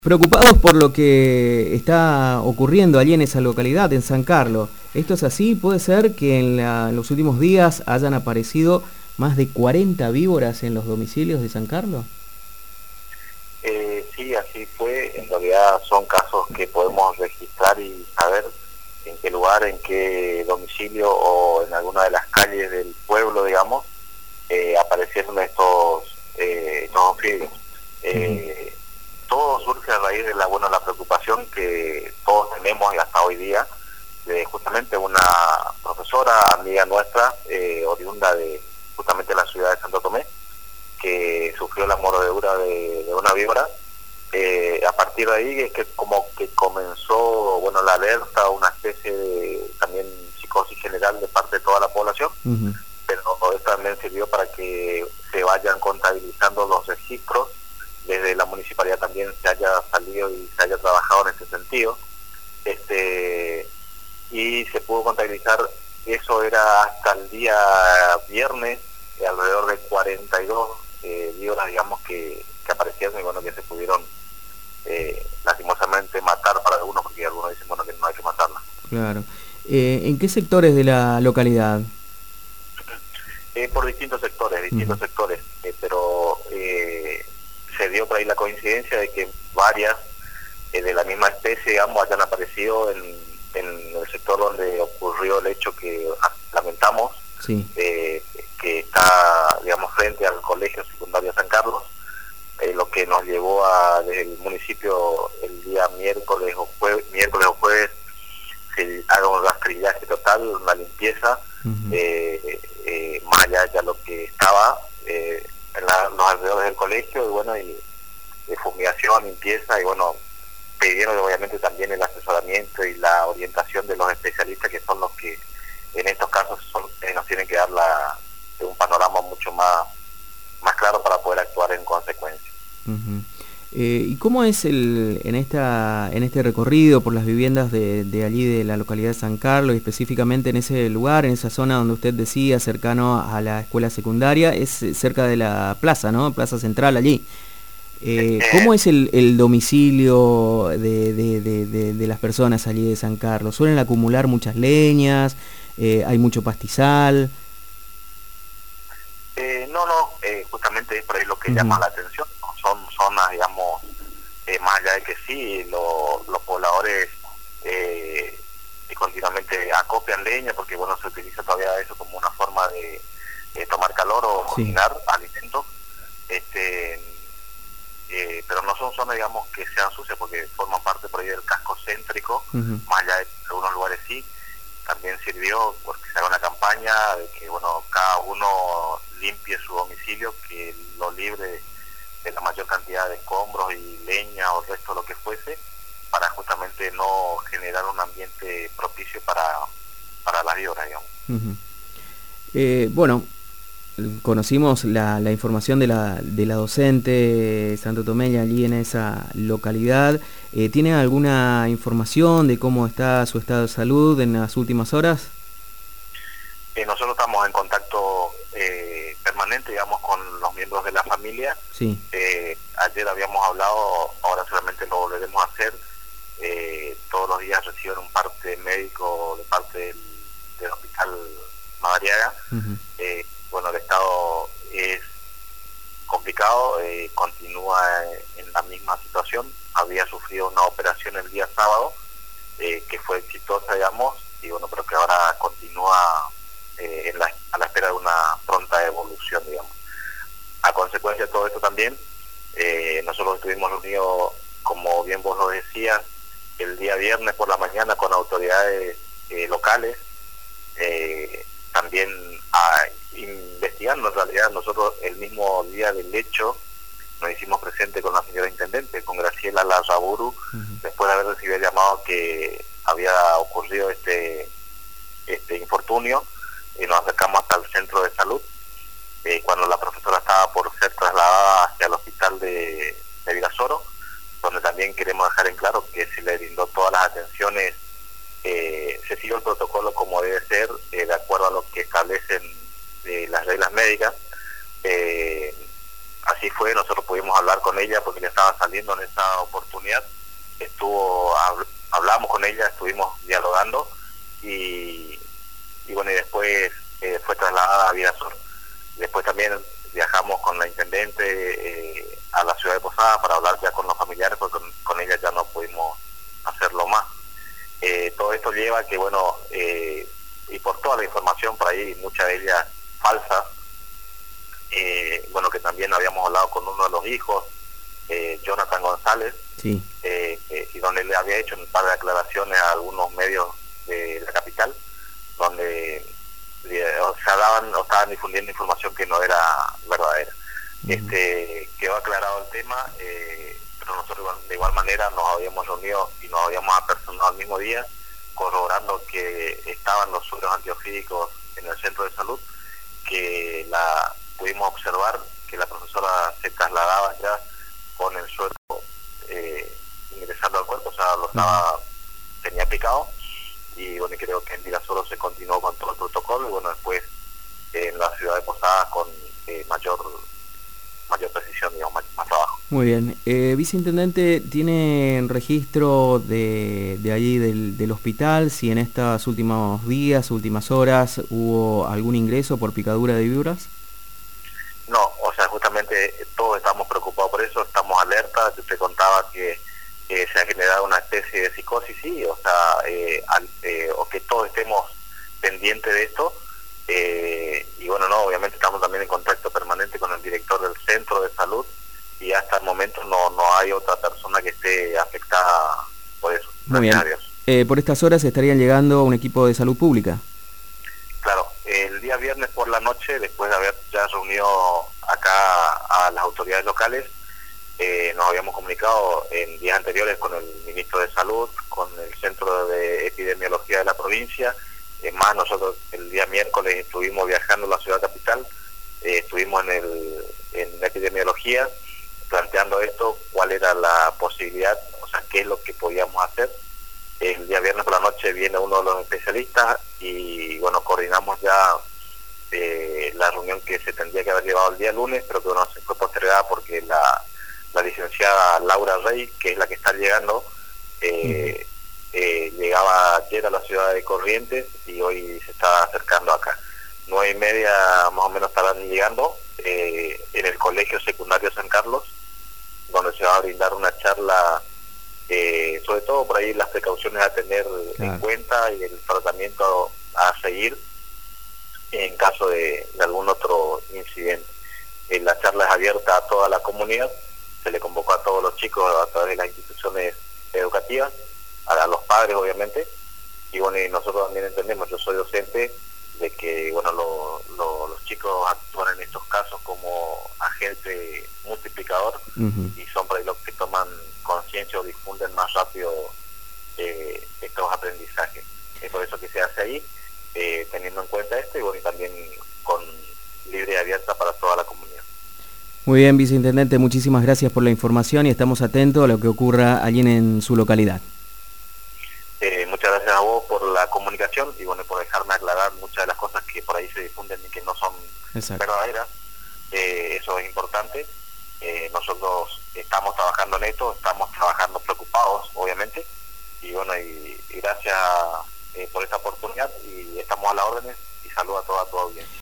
Preocupados por lo que está ocurriendo allí en esa localidad, en San Carlos. ¿Esto es así? ¿Puede ser que en los últimos días hayan aparecido más de 40 víboras en los domicilios de San Carlos? Sí, así fue. En realidad son casos que podemos registrar y saber en qué lugar, en qué domicilio o en alguna de las calles del pueblo, digamos, aparecieron estos anfibios. Todo surge a raíz de la preocupación que todos tenemos hasta hoy día, de justamente una profesora, amiga nuestra, oriunda de justamente la ciudad de Santo Tomé, que sufrió la mordedura de una víbora. A partir de ahí es que como que comenzó la alerta, una especie de también psicosis general de parte de toda la población, pero esto también sirvió para que se vayan contabilizando los registros. Desde la municipalidad también se haya salido y se haya trabajado en ese sentido, y se pudo contabilizar. Eso era hasta el día viernes, alrededor de 42 víboras, digamos, que aparecieron y que se pudieron lastimosamente matar para algunos, porque algunos dicen que no hay que matarlas. Claro. ¿En qué sectores de la localidad? Por distintos sectores, pero se dio por ahí la coincidencia de que varias de la misma especie, digamos, hayan aparecido en el sector donde ocurrió el hecho que lamentamos, sí. Que está, digamos, frente al Colegio Secundario San Carlos, lo que nos llevó desde el municipio el día miércoles o jueves se haga un rastrillaje total, una limpieza, más allá de lo que estaba en los alrededores del colegio, y fumigación, limpieza, y pidieron obviamente también el asesoramiento y la orientación de los especialistas, que son los que en estos casos nos tienen que dar un panorama mucho más claro para poder actuar en consecuencia. ¿Y cómo es en este recorrido por las viviendas de allí de la localidad de San Carlos, y específicamente en ese lugar, en esa zona donde usted decía, cercano a la escuela secundaria, es cerca de la plaza, ¿no? Plaza Central allí? ¿Cómo es el domicilio de las personas allí de San Carlos? ¿Suelen acumular muchas leñas? ¿Hay mucho pastizal? No, justamente es por ahí lo que llama la atención. Son zonas, digamos, más allá de que sí, los pobladores continuamente acopian leña, porque se utiliza todavía eso como una forma de tomar calor o cocinar alimentos, pero no son zonas, digamos, que sean sucias, porque forman parte por ahí del casco céntrico, más allá de algunos lugares sí. También sirvió porque se haga una campaña de que cada uno limpie su domicilio, que lo libre de la mayor cantidad de escombros y leña o resto, lo que fuese, para justamente no generar un ambiente propicio para las víboras, digamos. Conocimos la información de la docente santotomeña allí en esa localidad. ¿Tiene alguna información de cómo está su estado de salud en las últimas horas? Nosotros estamos en contacto permanente, digamos, con los miembros de la familia. Sí. Ayer habíamos hablado, ahora solamente lo volveremos a hacer. Todos los días reciben un parte médico de parte del Hospital Madariaga. El estado es complicado, continúa en la misma situación. Había sufrido una operación el día sábado, que fue exitosa, digamos, pero que ahora continúa a la espera de una pronta evolución, digamos. A consecuencia de todo esto también, nosotros estuvimos reunidos, como bien vos lo decías, el día viernes por la mañana con autoridades locales, también investigando. En realidad nosotros el mismo día del hecho nos hicimos presente con la señora intendente, con Graciela Larraburu, después de haber recibido el llamado que había ocurrido este infortunio, y nos acercamos hasta el centro de salud, cuando la profesora estaba por ser trasladada hacia el hospital de Virasoro, donde también queremos dejar en claro que se le brindó todas las atenciones, se siguió el protocolo como debe ser, de acuerdo a lo que establecen las reglas médicas, así fue, nosotros pudimos hablar con ella porque ella estaba saliendo en esa oportunidad, hablamos con ella, estuvimos dialogando y bueno, y después fue trasladada a Virasoro. Después también viajamos con la intendente a la ciudad de Posadas para hablar ya con los familiares, porque con ella ya no pudimos hacerlo más. Todo esto lleva a que, bueno, y por toda la información por ahí, mucha de ella falsa, bueno, que también habíamos hablado con uno de los hijos, Jonathan González, sí. Y donde le había hecho un par de aclaraciones a algunos medios de la capital, donde estaban difundiendo información que no era verdadera. Quedó aclarado el tema, pero nosotros de igual manera nos habíamos reunido y nos habíamos apersonado al mismo día, corroborando que estaban los sueros antiofídicos en el centro de salud, que pudimos observar que la profesora se trasladaba ya con el suero ingresando al cuerpo, o sea, tenía picado, y bueno, creo que en Virasoro se continuó con todo el protocolo, y bueno, después en la ciudad de Posadas con mayor precisión, digamos, más trabajo. Muy bien. Viceintendente, ¿tiene registro de allí del hospital, si en estos últimos días, últimas horas, hubo algún ingreso por picadura de víboras? No, o sea, justamente todos estamos preocupados por eso, estamos alerta. Yo te contaba que se ha generado una especie de psicosis, sí, o sea, o que todos estemos pendientes de esto, y bueno, no, obviamente estamos también en contacto permanente con el director del centro de salud, y hasta el momento no hay otra persona que esté afectada por eso. Muy bien. Por estas horas estarían llegando un equipo de salud pública. Claro, el día viernes por la noche, después de haber ya reunido acá a las autoridades locales, nos habíamos comunicado en días anteriores con el ministro de Salud, con el Centro de Epidemiología de la provincia. Más nosotros el día miércoles estuvimos viajando a la ciudad capital, estuvimos en la epidemiología planteando esto, cuál era la posibilidad, o sea, qué es lo que podíamos hacer. El día viernes por la noche viene uno de los especialistas y bueno, coordinamos ya la reunión que se tendría que haber llevado el día lunes, pero que bueno, se fue postergada porque la licenciada Laura Rey, que es la que está llegando, llegaba ayer a la ciudad de Corrientes y hoy se está acercando acá. 9:30 más o menos estarán llegando en el Colegio Secundario San Carlos, donde se va a brindar una charla sobre todo por ahí las precauciones a tener en cuenta y el tratamiento a seguir en caso de algún otro incidente. La charla es abierta a toda la comunidad, se le convocó a todos los chicos a través de las instituciones educativas, a los padres obviamente, y bueno, y nosotros también entendemos, yo soy docente, de que bueno, los chicos actúan en estos casos como agente multiplicador, y son por ahí los que toman conciencia o difunden más rápido estos aprendizajes. Es por eso que se hace ahí, teniendo en cuenta esto, y bueno, y también con libre y abierta para toda la comunidad. Muy bien, viceintendente, muchísimas gracias por la información y estamos atentos a lo que ocurra allí en su localidad. Muchas gracias a vos por la comunicación y bueno, por dejarme aclarar muchas de las cosas que por ahí se difunden y que no son verdaderas. Eso es importante. Nosotros estamos trabajando en esto, estamos trabajando preocupados, obviamente, y bueno, y gracias por esta oportunidad, y estamos a las órdenes, y saludo a toda tu audiencia.